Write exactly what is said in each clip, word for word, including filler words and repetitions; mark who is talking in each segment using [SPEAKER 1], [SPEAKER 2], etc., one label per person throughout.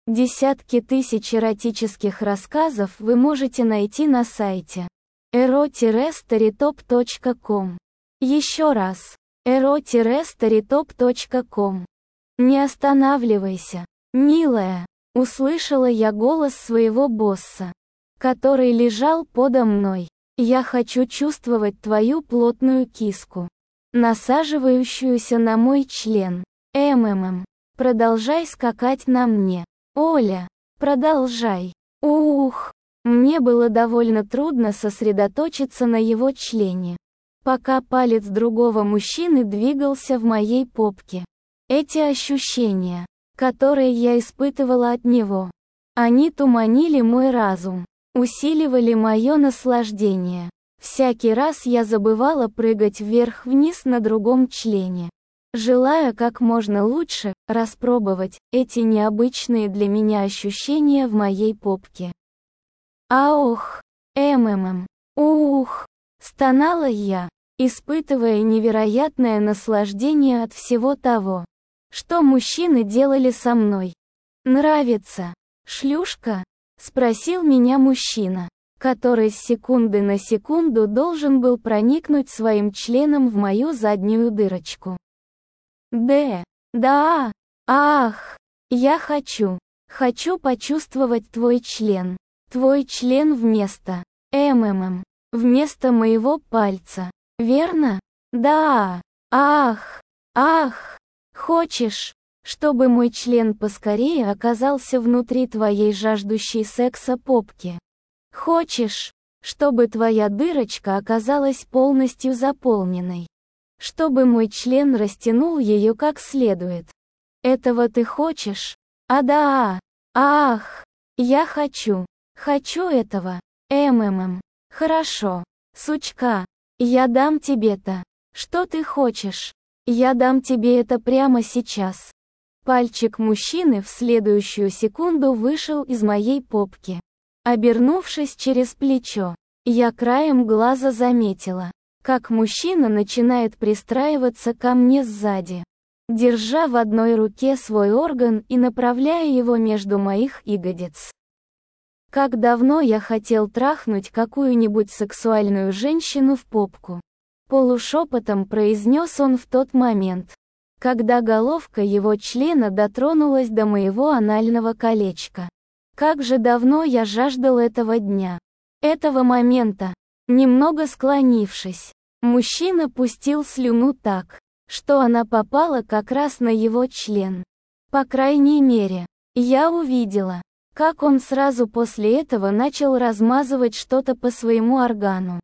[SPEAKER 1] Десятки тысяч эротических рассказов вы можете найти на сайте эро старитоп точка ком. Еще раз. эро старитоп точка ком. Не останавливайся, милая, услышала я голос своего босса, который лежал подо мной. Я хочу чувствовать твою плотную киску, насаживающуюся на мой член. МММ. Продолжай скакать на мне. Оля, продолжай. Ух. Мне было довольно трудно сосредоточиться на его члене, пока палец другого мужчины двигался в моей попке. Эти ощущения, которые я испытывала от него, они туманили мой разум, усиливали мое наслаждение. Всякий раз я забывала прыгать вверх-вниз на другом члене, желая как можно лучше распробовать эти необычные для меня ощущения в моей попке. Аох, МММ, ух, стонала я, испытывая невероятное наслаждение от всего того, что мужчины делали со мной. «Нравится, шлюшка?» — спросил меня мужчина, который с секунды на секунду должен был проникнуть своим членом в мою заднюю дырочку. «Д, да, ах, я хочу, хочу почувствовать твой член, твой член вместо, МММ, вместо моего пальца, верно? Да, ах, ах, хочешь, чтобы мой член поскорее оказался внутри твоей жаждущей секса попки? Хочешь, чтобы твоя дырочка оказалась полностью заполненной? Чтобы мой член растянул ее как следует? Этого ты хочешь? А да, ах, я хочу, хочу этого, МММ. Хорошо, сучка, я дам тебе-то. Что ты хочешь? Я дам тебе это прямо сейчас. Пальчик мужчины в следующую секунду вышел из моей попки. Обернувшись через плечо, я краем глаза заметила, как мужчина начинает пристраиваться ко мне сзади, держа в одной руке свой орган и направляя его между моих ягодиц. Как давно я хотел трахнуть какую-нибудь сексуальную женщину в попку. Полушепотом произнес он в тот момент, когда головка его члена дотронулась до моего анального колечка. Как же давно я жаждал этого дня, этого момента. Немного склонившись, мужчина пустил слюну так, что она попала как раз на его член. По крайней мере, я увидела, как он сразу после этого начал размазывать что-то по своему органу.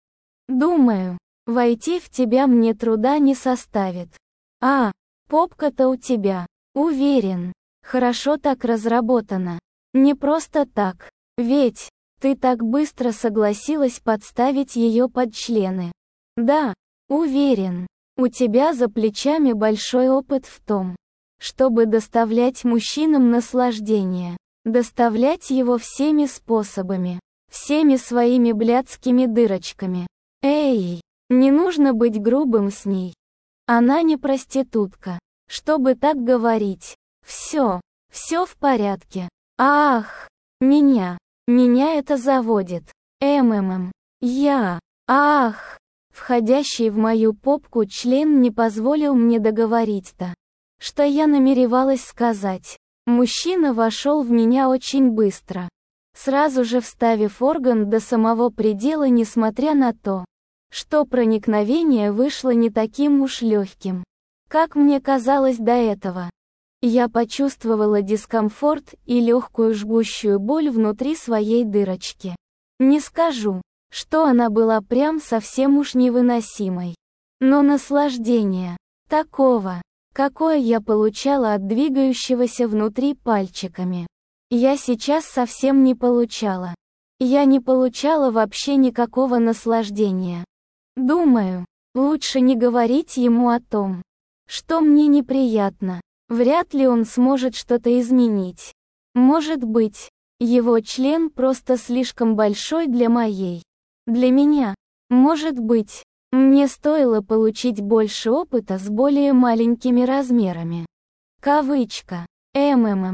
[SPEAKER 1] Думаю, войти в тебя мне труда не составит. А, попка-то у тебя, уверен, хорошо так разработана. Не просто так, ведь ты так быстро согласилась подставить ее под члены. Да, уверен, у тебя за плечами большой опыт в том, чтобы доставлять мужчинам наслаждение, доставлять его всеми способами, всеми своими блядскими дырочками. Эй, не нужно быть грубым с ней. Она не проститутка, чтобы так говорить. Все, все в порядке. Ах, меня. Меня это заводит. МММ. Я. Ах. Входящий в мою попку член не позволил мне договорить-то. Что я намеревалась сказать. Мужчина вошел в меня очень быстро, сразу же вставив орган до самого предела, несмотря на то, что проникновение вышло не таким уж легким, как мне казалось до этого. Я почувствовала дискомфорт и легкую жгущую боль внутри своей дырочки. Не скажу, что она была прям совсем уж невыносимой. Но наслаждение, такого, какое я получала от двигающегося внутри пальчиками, я сейчас совсем не получала. Я не получала вообще никакого наслаждения. Думаю, лучше не говорить ему о том, что мне неприятно. Вряд ли он сможет что-то изменить. Может быть, его член просто слишком большой для моей. Для меня. Может быть, мне стоило получить больше опыта с более маленькими размерами. Кавычка. МММ.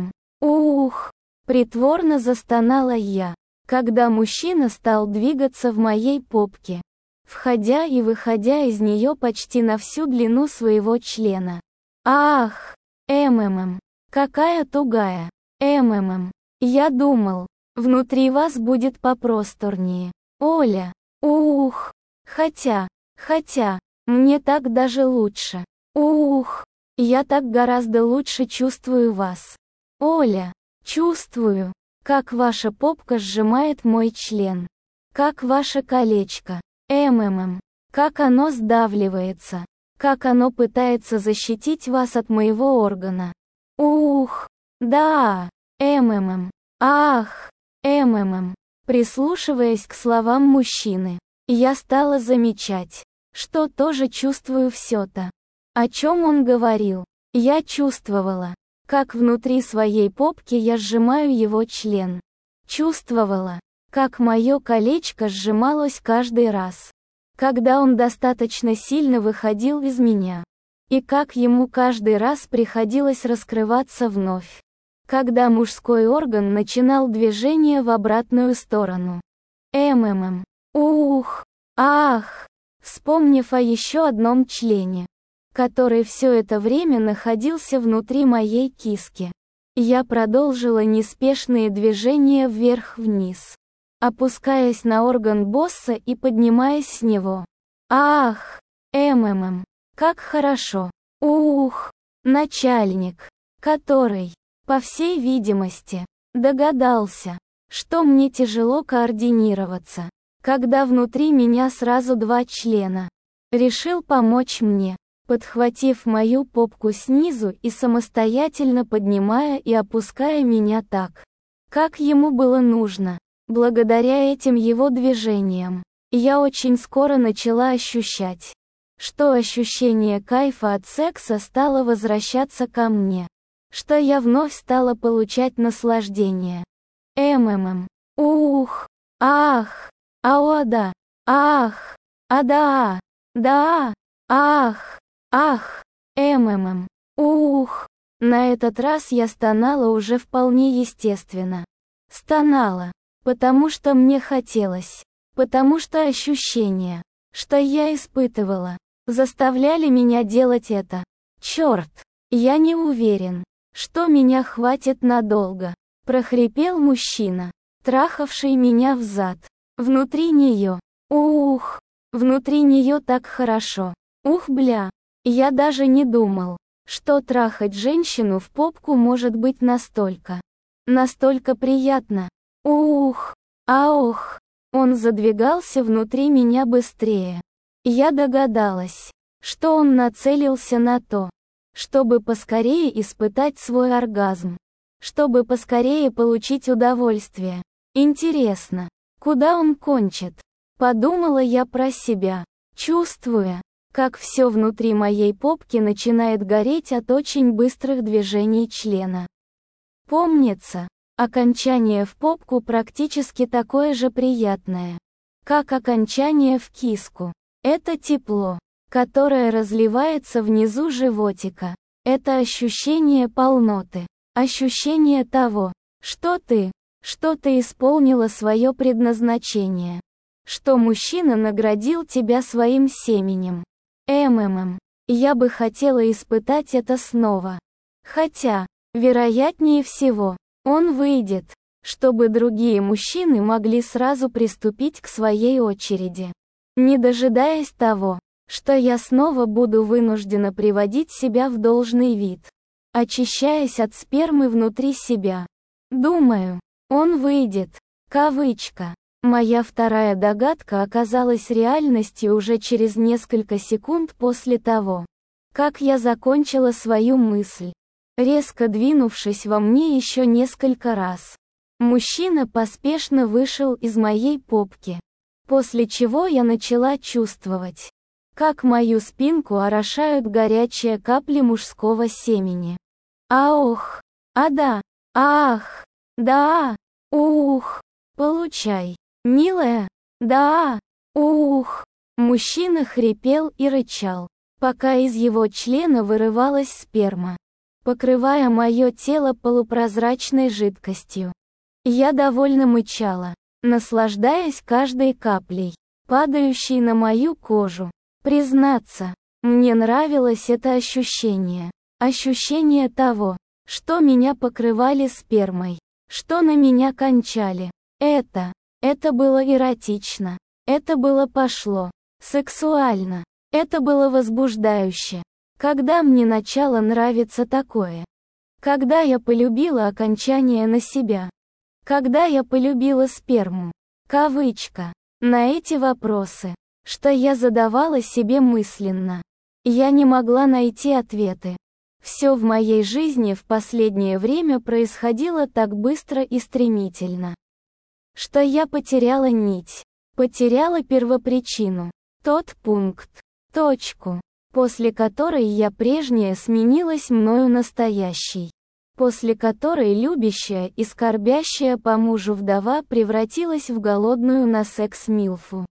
[SPEAKER 1] Ух! Притворно застонала я, когда мужчина стал двигаться в моей попке, входя и выходя из нее почти на всю длину своего члена. Ах! МММ! Какая тугая! МММ! Я думал, внутри вас будет попросторнее. Оля! Ух! Хотя, хотя, мне так даже лучше. Ух! Я так гораздо лучше чувствую вас. Оля! Чувствую, как ваша попка сжимает мой член. Как ваше колечко. МММ. Как оно сдавливается. Как оно пытается защитить вас от моего органа. Ух! Да! МММ. Ах! МММ. Прислушиваясь к словам мужчины, я стала замечать, что тоже чувствую все-то. О чем он говорил, я чувствовала, как внутри своей попки я сжимаю его член. Чувствовала, как мое колечко сжималось каждый раз, когда он достаточно сильно выходил из меня. И как ему каждый раз приходилось раскрываться вновь, когда мужской орган начинал движение в обратную сторону. МММ. Ух! Ах! Вспомнив о еще одном члене, который все это время находился внутри моей киски, я продолжила неспешные движения вверх-вниз, опускаясь на орган босса и поднимаясь с него. Ах! МММ. Как хорошо! Ух! Начальник, который, по всей видимости, догадался, что мне тяжело координироваться, когда внутри меня сразу два члена, решил помочь мне, подхватив мою попку снизу и самостоятельно поднимая и опуская меня так, как ему было нужно. Благодаря этим его движениям, я очень скоро начала ощущать, что ощущение кайфа от секса стало возвращаться ко мне, что я вновь стала получать наслаждение. МММ. Ух! Ах! Ау, да! Ах! А да! Да! Ах! Ах! МММ. Ух! На этот раз я стонала уже вполне естественно. Стонала, потому что мне хотелось, потому что ощущения, что я испытывала, заставляли меня делать это. Черт! Я не уверен, что меня хватит надолго, прохрипел мужчина, трахавший меня взад. Внутри нее. Ух! Внутри нее так хорошо. Ух, бля! Я даже не думал, что трахать женщину в попку может быть настолько, настолько приятно. Ух! Аух! Он задвигался внутри меня быстрее. Я догадалась, что он нацелился на то, чтобы поскорее испытать свой оргазм, чтобы поскорее получить удовольствие. Интересно, куда он кончит? Подумала я про себя, чувствуя, как все внутри моей попки начинает гореть от очень быстрых движений члена. Помнится, окончание в попку практически такое же приятное, как окончание в киску. Это тепло, которое разливается внизу животика. Это ощущение полноты, ощущение того, что ты, что ты исполнила свое предназначение, что мужчина наградил тебя своим семенем. МММ. Я бы хотела испытать это снова. Хотя, вероятнее всего, он выйдет, чтобы другие мужчины могли сразу приступить к своей очереди, не дожидаясь того, что я снова буду вынуждена приводить себя в должный вид, очищаясь от спермы внутри себя. Думаю, он выйдет. Кавычка. Моя вторая догадка оказалась реальностью уже через несколько секунд после того, как я закончила свою мысль, резко двинувшись во мне еще несколько раз. Мужчина поспешно вышел из моей попки, после чего я начала чувствовать, как мою спинку орошают горячие капли мужского семени. Ах! А да! Ах! Да! Ух! Получай! Милая, да, ух. Мужчина хрипел и рычал, пока из его члена вырывалась сперма. покрывая мое тело полупрозрачной жидкостью. Я довольно мычала, наслаждаясь каждой каплей, падающей на мою кожу. Признаться, мне нравилось это ощущение. Ощущение того, что меня покрывали спермой, что на меня кончали. Это, это было эротично. Это было пошло, сексуально. Это было возбуждающе. Когда мне начало нравиться такое? Когда я полюбила окончание на себя? Когда я полюбила сперму? Кавычка. На эти вопросы, что я задавала себе мысленно, я не могла найти ответы. Все в моей жизни в последнее время происходило так быстро и стремительно, что я потеряла нить, потеряла первопричину, тот пункт, точку, после которой я прежняя сменилась мною настоящей, после которой любящая и скорбящая по мужу вдова превратилась в голодную на секс милфу.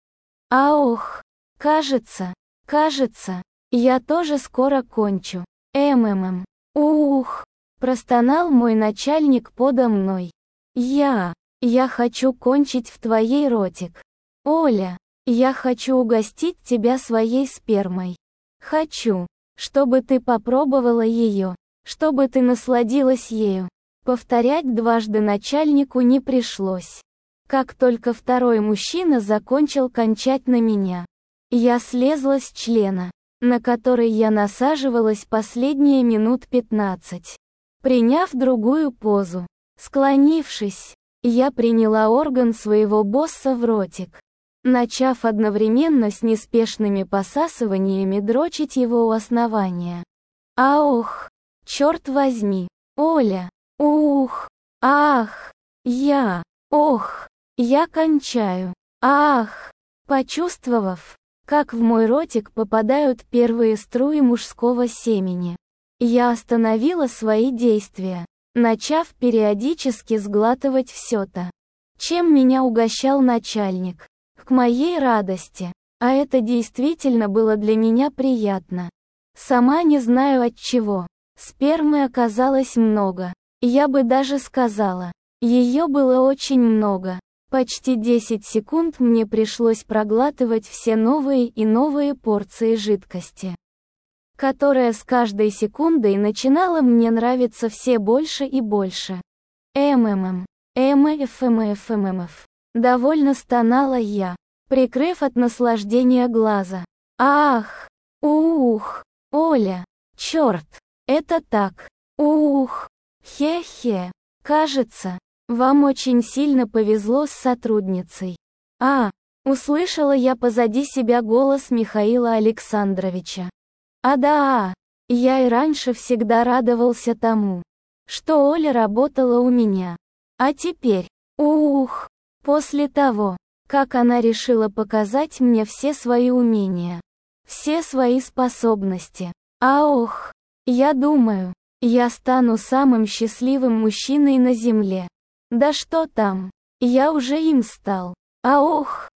[SPEAKER 1] А ох, кажется, кажется, я тоже скоро кончу. МММ. Ух, простонал мой начальник подо мной. Я, я хочу кончить в твоей ротик. Оля, я хочу угостить тебя своей спермой. Хочу, чтобы ты попробовала ее, чтобы ты насладилась ею. Повторять дважды начальнику не пришлось. Как только второй мужчина закончил кончать на меня, я слезла с члена, на который я насаживалась последние минут пятнадцать. Приняв другую позу, склонившись, я приняла орган своего босса в ротик, начав одновременно с неспешными посасываниями дрочить его у основания. А ох, черт возьми, Оля, ух, ах, я, ох, я кончаю, ах, почувствовав, как в мой ротик попадают первые струи мужского семени, я остановила свои действия, начав периодически сглатывать все то, чем меня угощал начальник. К моей радости, а это действительно было для меня приятно. Сама не знаю от чего. Спермы оказалось много. Я бы даже сказала, ее было очень много. Почти десять секунд мне пришлось проглатывать все новые и новые порции жидкости, которая с каждой секундой начинала мне нравиться все больше и больше. МММ, МФМФМФ. Довольно стонала я, прикрыв от наслаждения глаза. Ах, ух, Оля, черт, это так, ух, хе-хе, кажется, вам очень сильно повезло с сотрудницей. А, услышала я позади себя голос Михаила Александровича. А да, я и раньше всегда радовался тому, что Оля работала у меня. А теперь, ух, после того, как она решила показать мне все свои умения, все свои способности. А ох, я думаю, я стану самым счастливым мужчиной на земле. Да что там, я уже им стал. А ох,